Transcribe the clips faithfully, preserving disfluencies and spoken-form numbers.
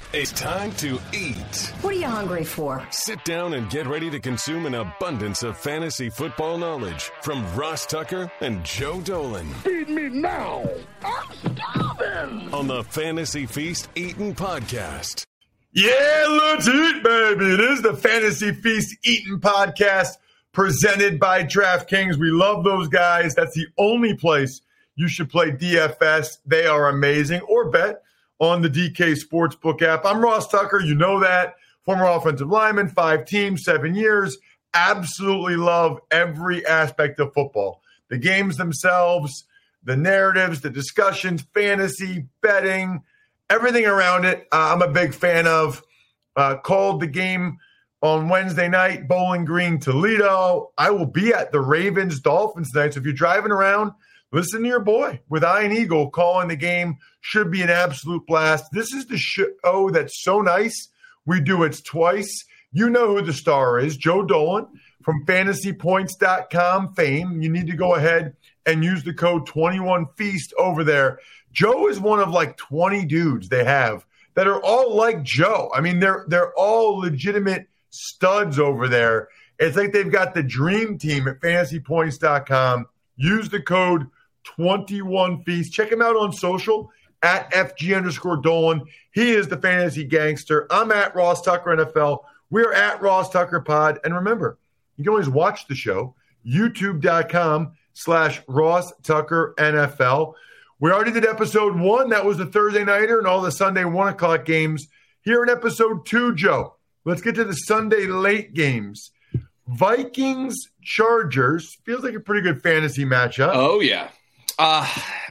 It's time to eat. What are you hungry for? Sit down and get ready to consume an abundance of fantasy football knowledge from Ross Tucker and Joe Dolan. Feed me now. I'm starving. On the Fantasy Feast Eatin' Podcast. Yeah, let's eat, baby. It is the Fantasy Feast Eatin' Podcast presented by DraftKings. We love those guys. That's the only place you should play D F S. They are amazing. Or bet on the D K Sportsbook app. I'm Ross Tucker. You know that. Former offensive lineman, five teams, seven years. Absolutely love every aspect of football. The games themselves, the narratives, the discussions, fantasy, betting, everything around it. Uh, I'm a big fan of. Uh, called the game on Wednesday night, Bowling Green, Toledo. I will be at the Ravens-Dolphins tonight. So if you're driving around, listen to your boy with Ian Eagle calling the game. Should be an absolute blast. This is the show that's so nice. We do it twice. You know who the star is, Joe Dolan from fantasy points dot com fame. You need to go ahead and use the code twenty-one feast over there. Joe is one of like twenty dudes they have that are all like Joe. I mean, they're they're all legitimate studs over there. It's like they've got the dream team at fantasy points dot com. Use the code twenty-one feast. Check him out on social at F G underscore Dolan. He is the fantasy gangster. I'm at Ross Tucker N F L. We're at Ross Tucker Pod. And remember, you can always watch the show, youtube.com slash Ross Tucker NFL. We already did episode one. That was the Thursday nighter and all the Sunday one o'clock games. Here in episode two, Joe. Let's get to the Sunday late games. Vikings, Chargers. Feels like a pretty good fantasy matchup. Oh, yeah. Uh,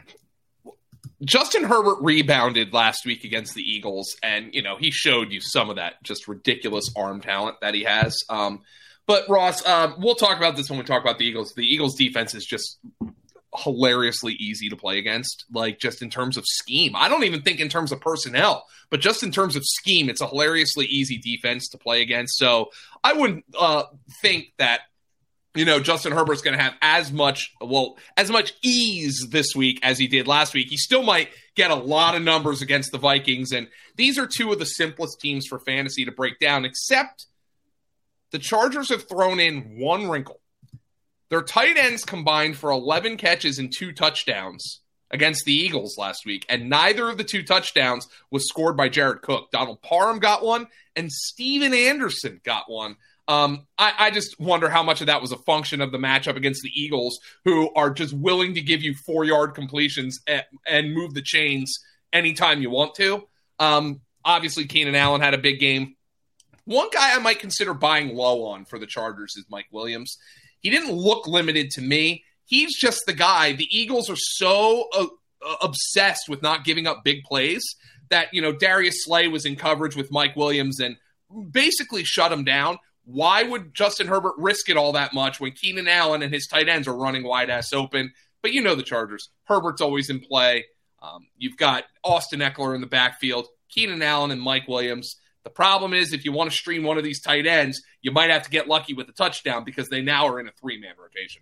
Justin Herbert rebounded last week against the Eagles, and, you know, he showed you some of that just ridiculous arm talent that he has. Um, but, Ross, uh, we'll talk about this when we talk about the Eagles. The Eagles' defense is just hilariously easy to play against, like just in terms of scheme. I don't even think in terms of personnel, but just in terms of scheme, it's a hilariously easy defense to play against. So I wouldn't uh, think that, you know, Justin Herbert's going to have as much, well, as much ease this week as he did last week. He still might get a lot of numbers against the Vikings, and these are two of the simplest teams for fantasy to break down, except the Chargers have thrown in one wrinkle. Their tight ends combined for eleven catches and two touchdowns against the Eagles last week, and neither of the two touchdowns was scored by Jared Cook. Donald Parham got one, and Steven Anderson got one. Um, I, I just wonder how much of that was a function of the matchup against the Eagles, who are just willing to give you four-yard completions and, and move the chains anytime you want to. Um, obviously, Keenan Allen had a big game. One guy I might consider buying low on for the Chargers is Mike Williams. He didn't look limited to me. He's just the guy. The Eagles are so uh, uh, obsessed with not giving up big plays that, you know, Darius Slay was in coverage with Mike Williams and basically shut him down. Why would Justin Herbert risk it all that much when Keenan Allen and his tight ends are running wide-ass open? But you know the Chargers. Herbert's always in play. Um, you've got Austin Eckler in the backfield, Keenan Allen and Mike Williams. The problem is if you want to stream one of these tight ends, you might have to get lucky with a touchdown because they now are in a three-man rotation.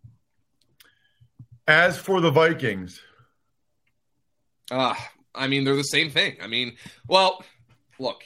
As for the Vikings. Uh, I mean, they're the same thing. I mean, well, look.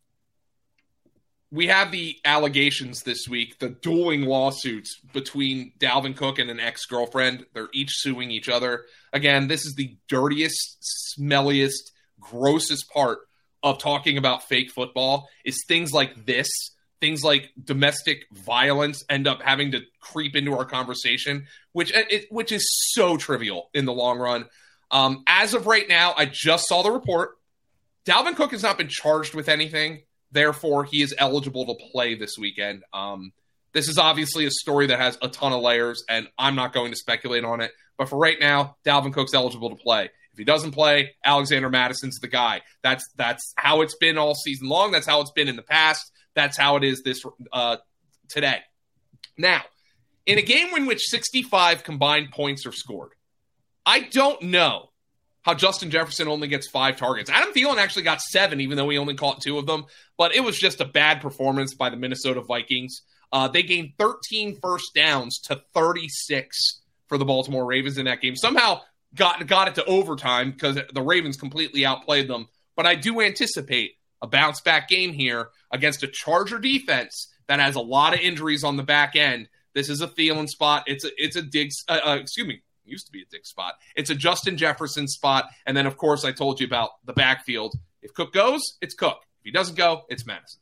We have the allegations this week, the dueling lawsuits between Dalvin Cook and an ex-girlfriend. They're each suing each other. Again, this is the dirtiest, smelliest, grossest part of talking about fake football is things like this, things like domestic violence end up having to creep into our conversation, which it, which is so trivial in the long run. Um, as of right now, I just saw the report. Dalvin Cook has not been charged with anything. Therefore, he is eligible to play this weekend. Um, this is obviously a story that has a ton of layers, and I'm not going to speculate on it. But for right now, Dalvin Cook's eligible to play. If he doesn't play, Alexander Madison's the guy. That's that's how it's been all season long. That's how it's been in the past. That's how it is this uh, today. Now, in a game in which sixty-five combined points are scored, I don't know how Justin Jefferson only gets five targets. Adam Thielen actually got seven, even though he only caught two of them. But it was just a bad performance by the Minnesota Vikings. Uh, they gained thirteen first downs to thirty-six for the Baltimore Ravens in that game. Somehow got got it to overtime because the Ravens completely outplayed them. But I do anticipate a bounce-back game here against a Charger defense that has a lot of injuries on the back end. This is a Thielen spot. It's a, it's a dig, uh, uh, excuse me, used to be a dig spot. It's a Justin Jefferson spot. And then, of course, I told you about the backfield. If Cook goes, it's Cook. If he doesn't go, it's Madison.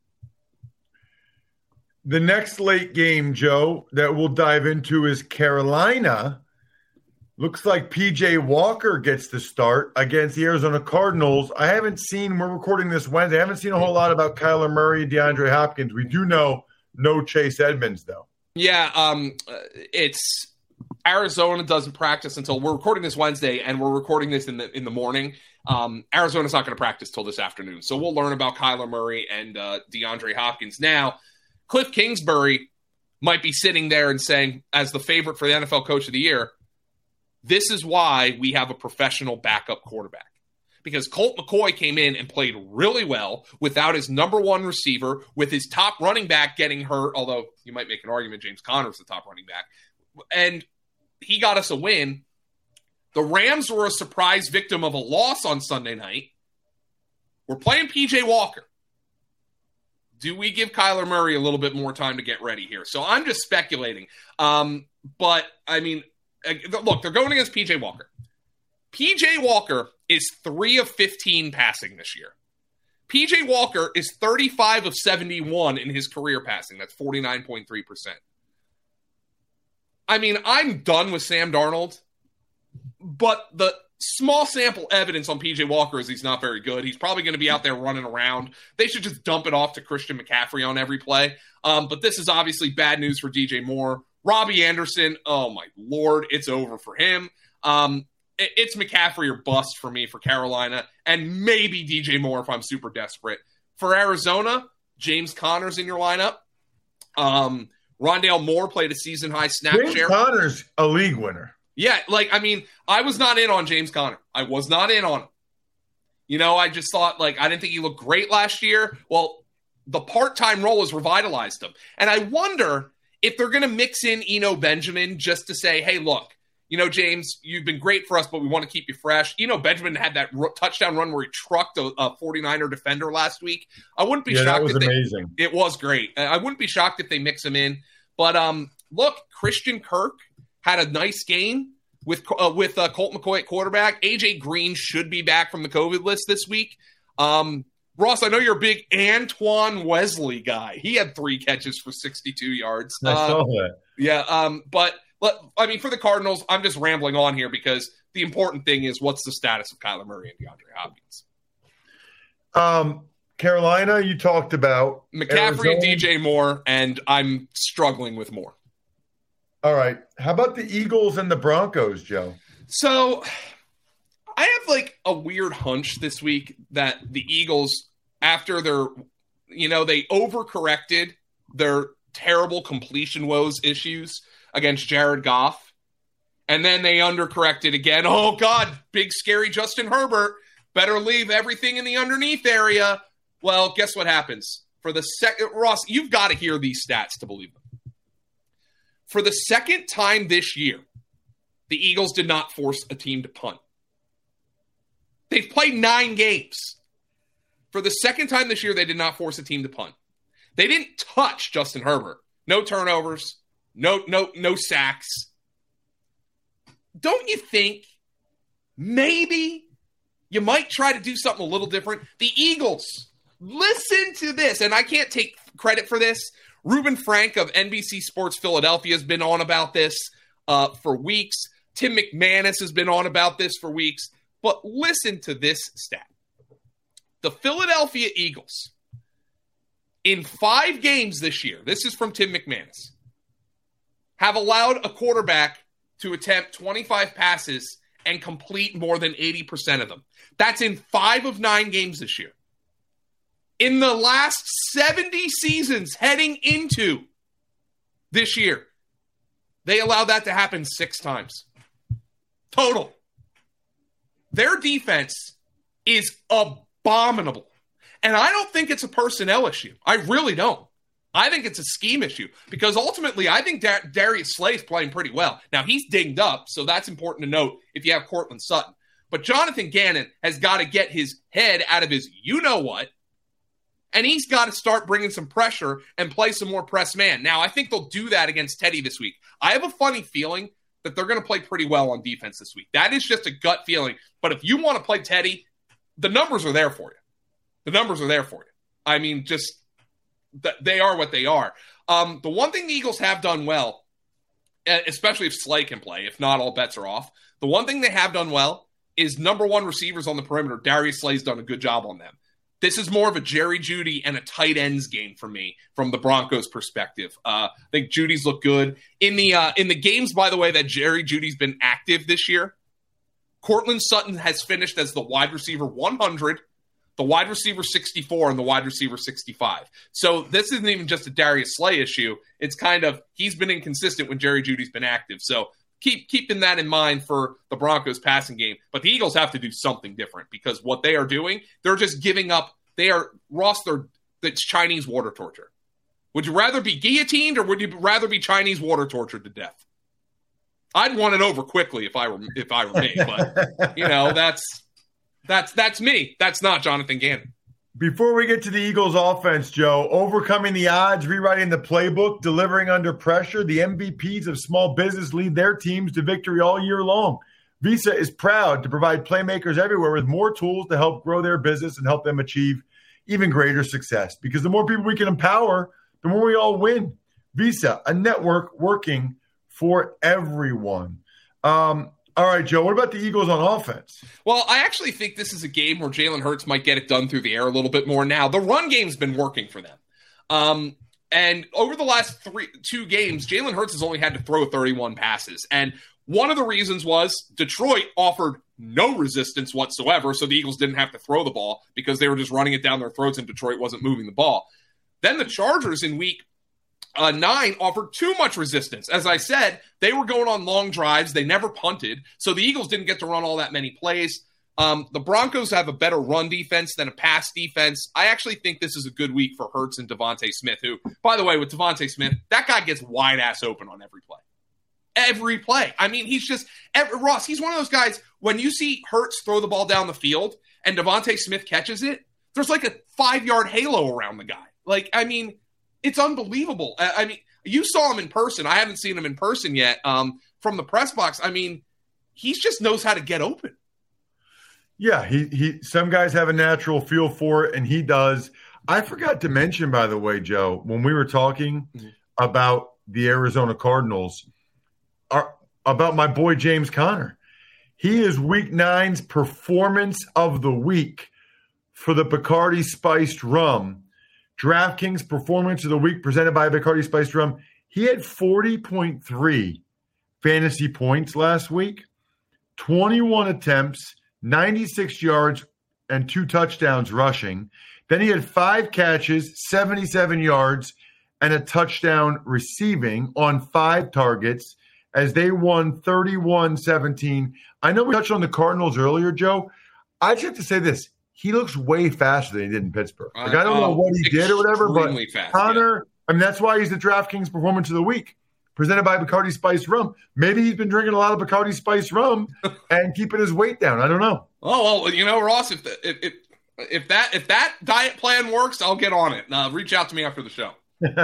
The next late game, Joe, that we'll dive into is Carolina. Looks like P J Walker gets the start against the Arizona Cardinals. I haven't seen, we're recording this Wednesday, I haven't seen a whole lot about Kyler Murray, DeAndre Hopkins. We do know no Chase Edmonds, though. Yeah, um, it's Arizona doesn't practice until we're recording this Wednesday, and we're recording this in the in the morning. Um, Arizona's not going to practice till this afternoon, so we'll learn about Kyler Murray and uh, DeAndre Hopkins. Now, Cliff Kingsbury might be sitting there and saying, as the favorite for the N F L Coach of the Year, this is why we have a professional backup quarterback. Because Colt McCoy came in and played really well without his number one receiver, with his top running back getting hurt, although you might make an argument James Conner's the top running back. And he got us a win. The Rams were a surprise victim of a loss on Sunday night. We're playing P J Walker. Do we give Kyler Murray a little bit more time to get ready here? So I'm just speculating. Um, but, I mean, look, they're going against P J Walker. P J Walker is three of fifteen passing this year. P J Walker is thirty-five of seventy-one in his career passing. That's forty-nine point three percent. I mean, I'm done with Sam Darnold, but the small sample evidence on P J Walker is he's not very good. He's probably going to be out there running around. They should just dump it off to Christian McCaffrey on every play. Um, but this is obviously bad news for D J Moore. Robbie Anderson, oh my Lord, it's over for him. Um, it, it's McCaffrey or bust for me for Carolina, and maybe D J Moore if I'm super desperate. For Arizona, James Conner's in your lineup. Um, Rondale Moore played a season-high snap James share. Conner's a league winner. Yeah, like, I mean, I was not in on James Conner. I was not in on him. You know, I just thought, like, I didn't think he looked great last year. Well, the part-time role has revitalized him. And I wonder if they're going to mix in Eno Benjamin just to say, hey, look, you know, James, you've been great for us, but we want to keep you fresh. Eno Benjamin had that r- touchdown run where he trucked a, a forty-niner defender last week. I wouldn't be yeah, shocked. That was if they, amazing. It was great. I wouldn't be shocked if they mix him in. But um, look, Christian Kirk had a nice game with uh, with uh, Colt McCoy at quarterback. A J Green should be back from the COVID list this week. Um, Ross, I know you're a big Antoine Wesley guy. He had three catches for sixty-two yards. I uh, saw that. Yeah, um, but, but, I mean, for the Cardinals, I'm just rambling on here because the important thing is what's the status of Kyler Murray and DeAndre Hopkins. Um, Carolina, you talked about. McCaffrey Arizona. and D J Moore, and I'm struggling with Moore. All right. How about the Eagles and the Broncos, Joe? So I have like a weird hunch this week that the Eagles, after their, you know, they overcorrected their terrible completion woes issues against Jared Goff. And then they undercorrected again. Oh, God, big, scary Justin Herbert. Better leave everything in the underneath area. Well, guess what happens? For the second, Ross, you've got to hear these stats to believe them. For the second time this year, the Eagles did not force a team to punt. They've played nine games. For the second time this year, they did not force a team to punt. They didn't touch Justin Herbert. No turnovers, no, no, no sacks. Don't you think maybe you might try to do something a little different? The Eagles, listen to this, and I can't take credit for this. Reuben Frank of N B C Sports Philadelphia has been on about this uh, for weeks. Tim McManus has been on about this for weeks. But listen to this stat. The Philadelphia Eagles, in five games this year, this is from Tim McManus, have allowed a quarterback to attempt twenty-five passes and complete more than eighty percent of them. That's in five of nine games this year. In the last seventy seasons heading into this year, they allowed that to happen six times. Total. Their defense is abominable. And I don't think it's a personnel issue. I really don't. I think it's a scheme issue because ultimately I think Dar- Darius Slay is playing pretty well. Now, he's dinged up, so that's important to note if you have Cortland Sutton. But Jonathan Gannon has got to get his head out of his you-know-what and he's got to start bringing some pressure and play some more press man. Now, I think they'll do that against Teddy this week. I have a funny feeling that they're going to play pretty well on defense this week. That is just a gut feeling. But if you want to play Teddy, the numbers are there for you. The numbers are there for you. I mean, just th- they are what they are. Um, the one thing the Eagles have done well, especially if Slay can play, if not, all bets are off. The one thing they have done well is number one receivers on the perimeter. Darius Slay's done a good job on them. This is more of a Jerry Jeudy and a tight ends game for me from the Broncos' perspective. Uh, I think Judy's looked good. In the uh, in the games, by the way, that Jerry Jeudy's been active this year, Cortland Sutton has finished as the wide receiver one hundred, the wide receiver sixty-four, and the wide receiver sixty-five. So this isn't even just a Darius Slay issue. It's kind of he's been inconsistent when Jerry Jeudy's been active. So keep keeping that in mind for the Broncos passing game. But the Eagles have to do something different because what they are doing, they're just giving up. They are, Ross, they're, it's Chinese water torture. Would you rather be guillotined or would you rather be Chinese water tortured to death? I'd want it over quickly if I were if I were me. But, you know, that's that's that's me. That's not Jonathan Gannon. Before we get to the Eagles offense, Joe, overcoming the odds, rewriting the playbook, delivering under pressure, the M V Ps of small business lead their teams to victory all year long. Visa is proud to provide playmakers everywhere with more tools to help grow their business and help them achieve even greater success. Because the more people we can empower, the more we all win. Visa, a network working for everyone. Um, all right, Joe, what about the Eagles on offense? Well, I actually think this is a game where Jalen Hurts might get it done through the air a little bit more now. The run game's been working for them. Um, and over the last three two games, Jalen Hurts has only had to throw thirty-one passes. And one of the reasons was Detroit offered no resistance whatsoever, so the Eagles didn't have to throw the ball because they were just running it down their throats and Detroit wasn't moving the ball. Then the Chargers in week uh, nine offered too much resistance. As I said, they were going on long drives. They never punted, so the Eagles didn't get to run all that many plays. Um, the Broncos have a better run defense than a pass defense. I actually think this is a good week for Hurts and Devontae Smith, who, by the way, with Devontae Smith, that guy gets wide-ass open on every play. Every play. I mean, he's just every, Ross, he's one of those guys, when you see Hurts throw the ball down the field and Devontae Smith catches it, there's like a five-yard halo around the guy. Like, I mean, it's unbelievable. I, I mean, you saw him in person. I haven't seen him in person yet. Um, from the press box, I mean, he just knows how to get open. Yeah, he he. Some guys have a natural feel for it, and he does. I forgot to mention, by the way, Joe, when we were talking mm-hmm. about the Arizona Cardinals, Our, about my boy James Conner. He is week nine's performance of the week for the Bacardi Spiced Rum. DraftKings performance of the week presented by Bacardi Spiced Rum. He had forty point three fantasy points last week, twenty-one attempts, ninety-six yards, and two touchdowns rushing. Then he had five catches, seventy-seven yards, and a touchdown receiving on five targets, as they won thirty-one seventeen. I know we touched on the Cardinals earlier, Joe. I just have to say this. He looks way faster than he did in Pittsburgh. Like, I don't uh, know what he did or whatever, but fast, Conner, yeah. I mean, that's why he's the DraftKings Performance of the Week, presented by Bacardi Spiced Rum. Maybe he's been drinking a lot of Bacardi Spiced Rum and keeping his weight down. I don't know. Oh, well, you know, Ross, if the, if, if if that if that diet plan works, I'll get on it. Uh, reach out to me after the show.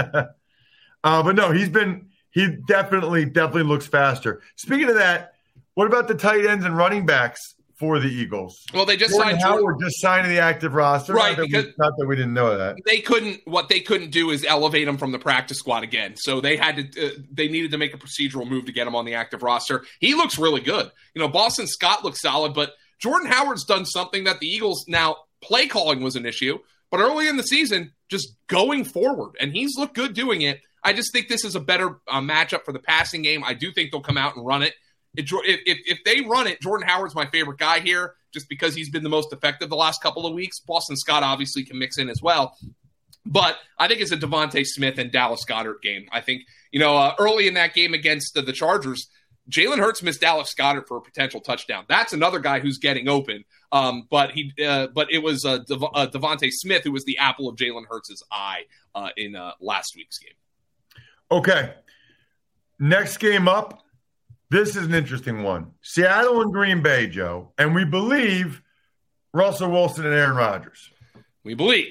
uh, but no, he's been – He definitely, definitely looks faster. Speaking of that, what about the tight ends and running backs for the Eagles? Well, they just Jordan signed Howard Jordan. just signed the active roster. Right, not that, because we, not that we didn't know that. They couldn't. What they couldn't do is elevate him from the practice squad again. So they had to. Uh, they needed to make a procedural move to get him on the active roster. He looks really good. You know, Boston Scott looks solid, but Jordan Howard's done something that the Eagles now play calling was an issue, but early in the season, just going forward, and he's looked good doing it. I just think this is a better uh, matchup for the passing game. I do think they'll come out and run it. It, if, if they run it, Jordan Howard's my favorite guy here just because he's been the most effective the last couple of weeks. Boston Scott obviously can mix in as well. But I think it's a Devontae Smith and Dallas Goedert game. I think, you know, uh, early in that game against uh, the Chargers, Jalen Hurts missed Dallas Goedert for a potential touchdown. That's another guy who's getting open. Um, but he, uh, but it was uh, Dev- uh, Devontae Smith who was the apple of Jalen Hurts' eye uh, in uh, last week's game. Okay. Next game up. This is an interesting one. Seattle and Green Bay, Joe. And we believe Russell Wilson and Aaron Rodgers. We believe.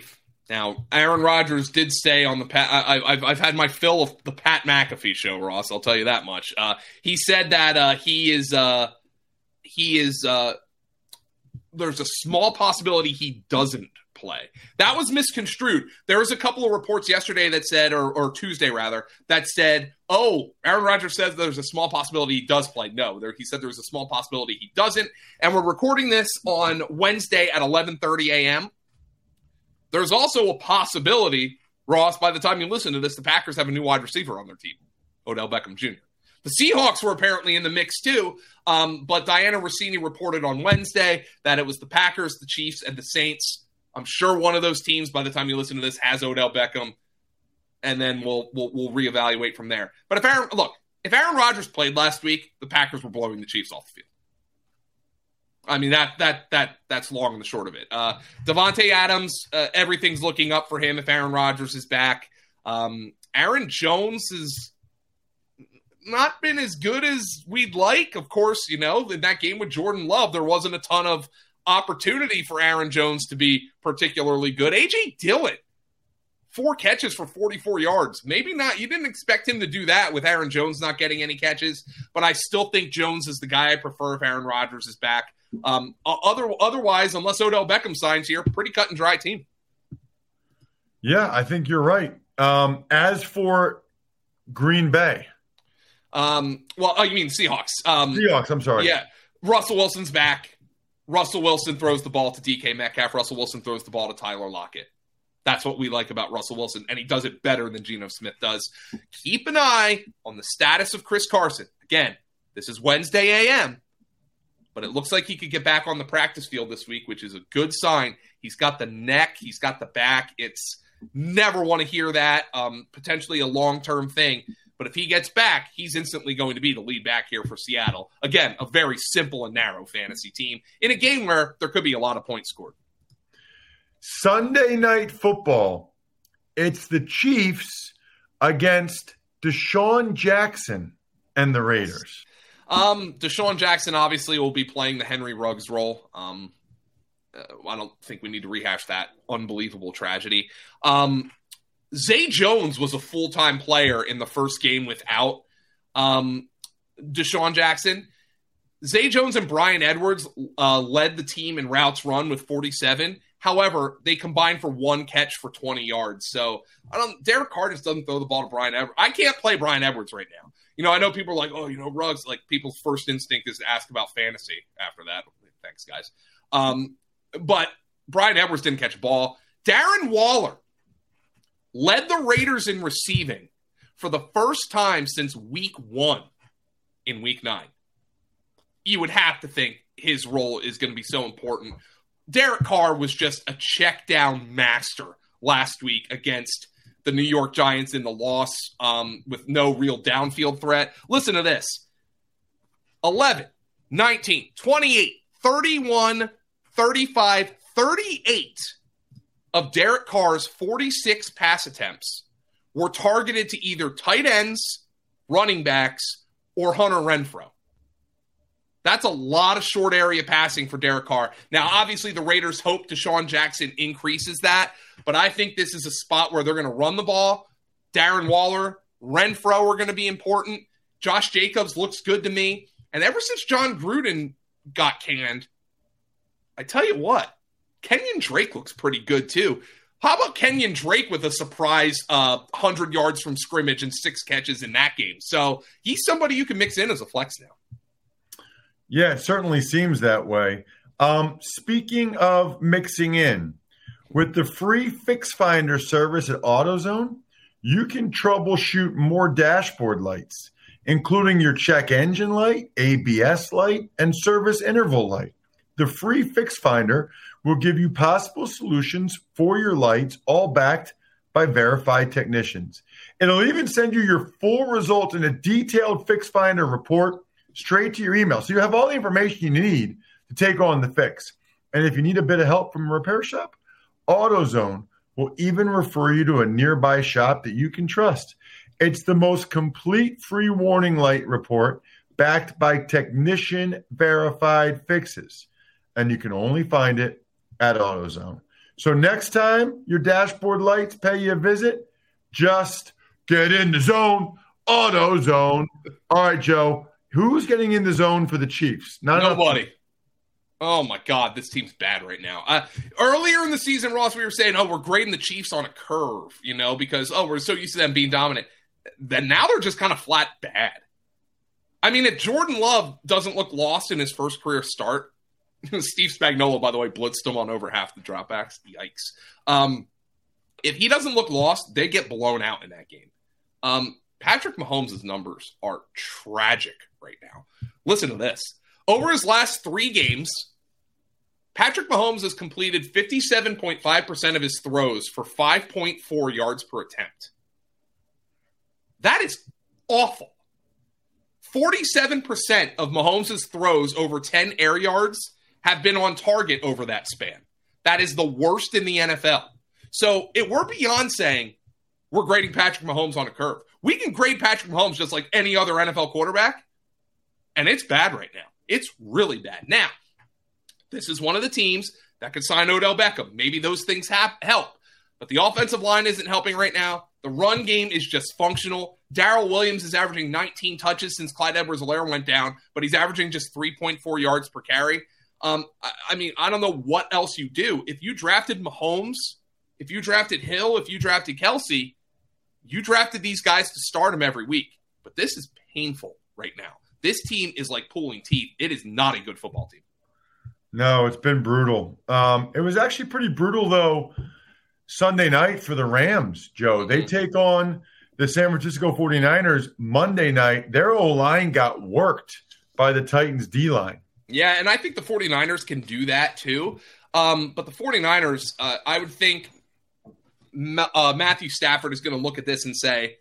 Now, Aaron Rodgers did say on the Pat, I, I've I've had my fill of the Pat McAfee show, Ross. I'll tell you that much. Uh, he said that uh, he is uh, he is uh, there's a small possibility he doesn't play. That was misconstrued. There was a couple of reports yesterday that said, or, or Tuesday rather, that said, "Oh, Aaron Rodgers says there's a small possibility he does play." No, there, he said there's a small possibility he doesn't. And we're recording this on Wednesday at eleven thirty a.m. There's also a possibility, Ross, by the time you listen to this, the Packers have a new wide receiver on their team, Odell Beckham Junior The Seahawks were apparently in the mix too, um, but Diana Rossini reported on Wednesday that it was the Packers, the Chiefs, and the Saints. I'm sure one of those teams, by the time you listen to this, has Odell Beckham, and then we'll we'll, we'll reevaluate from there. But if Aaron, look, if Aaron Rodgers played last week, the Packers were blowing the Chiefs off the field. I mean, that that that that's long and the short of it. Uh, Davante Adams, uh, everything's looking up for him if Aaron Rodgers is back. Um, Aaron Jones has not been as good as we'd like. Of course, you know, in that game with Jordan Love, there wasn't a ton of opportunity for Aaron Jones to be particularly good. A J Dillon, four catches for forty-four yards. Maybe not. You didn't expect him to do that with Aaron Jones not getting any catches, but I still think Jones is the guy I prefer if Aaron Rodgers is back. Um, other, otherwise, unless Odell Beckham signs here, pretty cut and dry team. Yeah, I think you're right. Um, as for Green Bay. Um, well, oh, you mean Seahawks. Um, Seahawks, I'm sorry. Yeah, Russell Wilson's back. Russell Wilson throws the ball to D K Metcalf. Russell Wilson throws the ball to Tyler Lockett. That's what we like about Russell Wilson, and he does it better than Geno Smith does. Keep an eye on the status of Chris Carson. Again, this is Wednesday a m, but it looks like he could get back on the practice field this week, which is a good sign. He's got the neck. He's got the back. It's never want to hear that, um, potentially a long-term thing. But if he gets back, he's instantly going to be the lead back here for Seattle. Again, a very simple and narrow fantasy team in a game where there could be a lot of points scored. Sunday Night Football. It's the Chiefs against Deshaun Jackson and the Raiders. Um, Deshaun Jackson obviously will be playing the Henry Ruggs role. Um, uh, I don't think we need to rehash that unbelievable tragedy. Um, Zay Jones was a full-time player in the first game without um, Deshaun Jackson. Zay Jones and Brian Edwards uh, led the team in routes run with forty-seven. However, they combined for one catch for twenty yards. So I don't. Derek Carr just doesn't throw the ball to Brian Edwards. I can't play Brian Edwards right now. You know, I know people are like, oh, you know, Ruggs. Like people's first instinct is to ask about fantasy after that. Thanks, guys. Um, but Brian Edwards didn't catch a ball. Darren Waller led the Raiders in receiving for the first time since week one in week nine. You would have to think his role is going to be so important. Derek Carr was just a check down master last week against the New York Giants in the loss um, with no real downfield threat. Listen to this. eleven, nineteen, twenty-eight, thirty-one, thirty-five, thirty-eight of Derek Carr's forty-six pass attempts were targeted to either tight ends, running backs, or Hunter Renfrow. That's a lot of short area passing for Derek Carr. Now, obviously, the Raiders hope Deshaun Jackson increases that, but I think this is a spot where they're going to run the ball. Darren Waller, Renfrow are going to be important. Josh Jacobs looks good to me. And ever since John Gruden got canned, I tell you what, Kenyon Drake looks pretty good too. How about Kenyon Drake with a surprise uh, one hundred yards from scrimmage and six catches in that game? So he's somebody you can mix in as a flex now. Yeah, it certainly seems that way. Um, speaking of mixing in, with the free Fix Finder service at AutoZone, you can troubleshoot more dashboard lights, including your check engine light, A B S light, and service interval light. The free Fix Finder will give you possible solutions for your lights, all backed by verified technicians. It'll even send you your full result in a detailed Fix Finder report straight to your email. So you have all the information you need to take on the fix. And if you need a bit of help from a repair shop, AutoZone will even refer you to a nearby shop that you can trust. It's the most complete free warning light report backed by technician verified fixes. And you can only find it at AutoZone. So next time your dashboard lights pay you a visit, just get in the zone, auto zone. All right, Joe, who's getting in the zone for the Chiefs? Not Nobody. Enough. Oh, my God, this team's bad right now. Uh, earlier in the season, Ross, we were saying, oh, we're grading the Chiefs on a curve, you know, because, oh, we're so used to them being dominant. Then now they're just kind of flat bad. I mean, if Jordan Love doesn't look lost in his first career start, Steve Spagnuolo, by the way, blitzed him on over half the dropbacks. Yikes. Um, if he doesn't look lost, they get blown out in that game. Um, Patrick Mahomes' numbers are tragic right now. Listen to this. Over his last three games, Patrick Mahomes has completed fifty-seven point five percent of his throws for five point four yards per attempt. That is awful. forty-seven percent of Mahomes' throws over ten air yards have been on target over that span. That is the worst in the N F L. So if we're beyond saying we're grading Patrick Mahomes on a curve, we can grade Patrick Mahomes just like any other N F L quarterback, and it's bad right now. It's really bad. Now, this is one of the teams that could sign Odell Beckham. Maybe those things have, help. But the offensive line isn't helping right now. The run game is just functional. Darrell Williams is averaging nineteen touches since Clyde Edwards-Helaire went down, but he's averaging just three point four yards per carry. Um, I, I mean, I don't know what else you do. If you drafted Mahomes, if you drafted Hill, if you drafted Kelsey, you drafted these guys to start them every week. But this is painful right now. This team is like pulling teeth. It is not a good football team. No, it's been brutal. Um, it was actually pretty brutal, though, Sunday night for the Rams, Joe. They take on the San Francisco forty-niners Monday night. Their O-line got worked by the Titans D-line. Yeah, and I think the forty-niners can do that too. Um, but the forty-niners, uh, I would think Ma- uh, Matthew Stafford is going to look at this and say,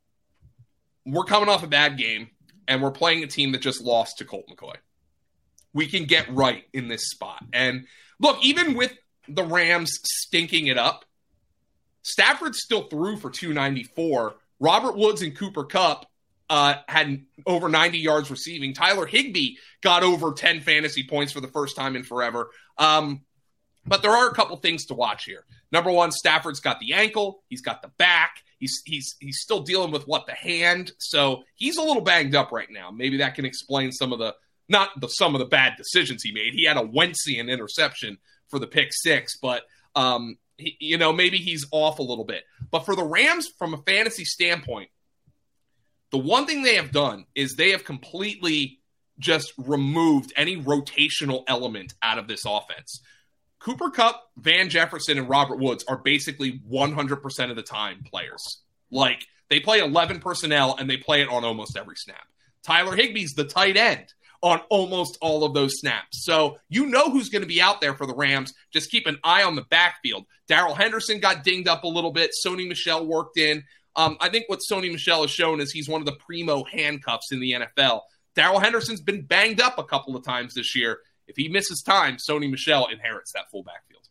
we're coming off a bad game, and we're playing a team that just lost to Colt McCoy. We can get right in this spot. And look, even with the Rams stinking it up, Stafford still threw for two ninety-four. Robert Woods and Cooper Kupp uh, had over ninety yards receiving. Tyler Higbee got over ten fantasy points for the first time in forever. Um, but there are a couple things to watch here. Number one, Stafford's got the ankle. He's got the back. He's he's he's still dealing with, what, the hand. So he's a little banged up right now. Maybe that can explain some of the, not the some of the bad decisions he made. He had a Wentzian interception for the pick six, but um, he, you know, maybe he's off a little bit. But for the Rams, from a fantasy standpoint, the one thing they have done is they have completely just removed any rotational element out of this offense. Cooper Kupp, Van Jefferson, and Robert Woods are basically one hundred percent of the time players. Like, they play eleven personnel, and they play it on almost every snap. Tyler Higbee's the tight end on almost all of those snaps. So you know who's going to be out there for the Rams. Just keep an eye on the backfield. Darrell Henderson got dinged up a little bit. Sony Michel worked in. Um, I think what Sony Michel has shown is he's one of the primo handcuffs in the N F L. Darrell Henderson's been banged up a couple of times this year. If he misses time, Sony Michel inherits that full backfield.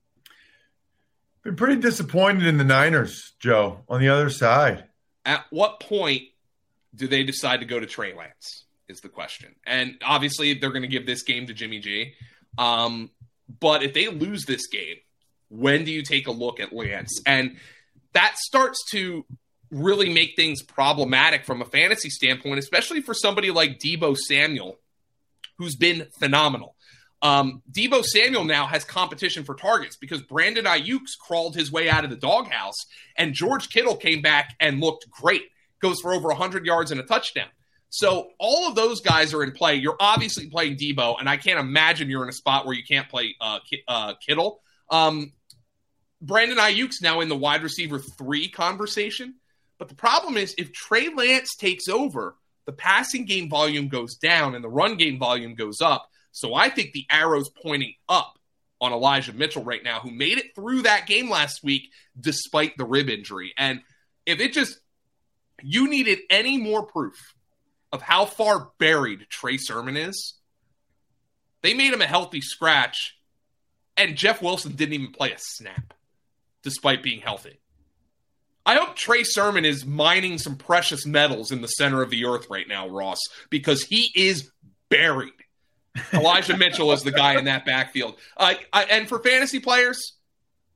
Been pretty disappointed in the Niners, Joe, on the other side. At what point do they decide to go to Trey Lance is the question. And obviously they're going to give this game to Jimmy G. Um, but if they lose this game, when do you take a look at Lance? And that starts to really make things problematic from a fantasy standpoint, especially for somebody like Deebo Samuel, who's been phenomenal. Um, Deebo Samuel now has competition for targets because Brandon Ayuk's crawled his way out of the doghouse, and George Kittle came back and looked great. Goes for over one hundred yards and a touchdown. So all of those guys are in play. You're obviously playing Deebo, and I can't imagine you're in a spot where you can't play uh, uh, Kittle. Um, Brandon Ayuk's now in the wide receiver three conversation. But the problem is if Trey Lance takes over, the passing game volume goes down and the run game volume goes up. So I think the arrow's pointing up on Elijah Mitchell right now, who made it through that game last week despite the rib injury. And if it just, you needed any more proof of how far buried Trey Sermon is, they made him a healthy scratch, and Jeff Wilson didn't even play a snap despite being healthy. I hope Trey Sermon is mining some precious metals in the center of the earth right now, Ross, because he is buried. Elijah Mitchell is the guy in that backfield. Uh, I, and for fantasy players,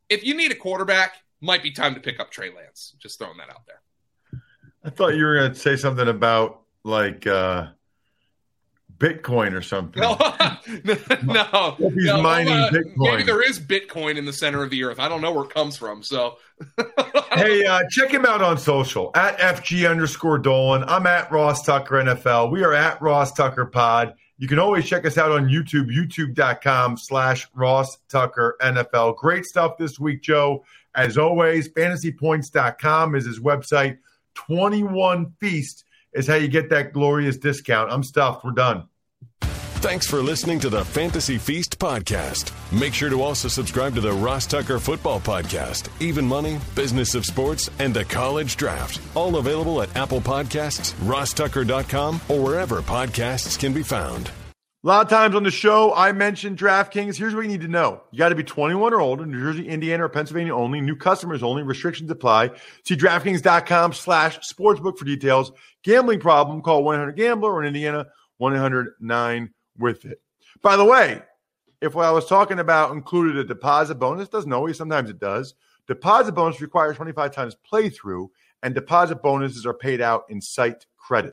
if you need a quarterback, might be time to pick up Trey Lance. Just throwing that out there. I thought you were going to say something about like uh, Bitcoin or something. No, no. If he's no, mining uh, Bitcoin. Maybe there is Bitcoin in the center of the earth. I don't know where it comes from. So, hey, uh, check him out on social at F G underscore Dolan. I'm at Ross Tucker N F L. We are at Ross Tucker Pod. You can always check us out on YouTube, youtube.com slash Ross Tucker NFL. Great stuff this week, Joe. As always, fantasy points dot com is his website. twenty-one Feast is how you get that glorious discount. I'm stuffed. We're done. Thanks for listening to the Fantasy Feast podcast. Make sure to also subscribe to the Ross Tucker Football Podcast, Even Money, Business of Sports, and the College Draft. All available at Apple Podcasts, ross tucker dot com, or wherever podcasts can be found. A lot of times on the show, I mentioned DraftKings. Here's what you need to know. You got to be twenty-one or older, New Jersey, Indiana, or Pennsylvania only. New customers only. Restrictions apply. See DraftKings.com slash sportsbook for details. Gambling problem, call one eight hundred gambler, or in Indiana, one eight hundred nine with it. By the way, if what I was talking about included a deposit bonus, doesn't always, sometimes it does. Deposit bonus requires twenty-five times playthrough, and deposit bonuses are paid out in site credit.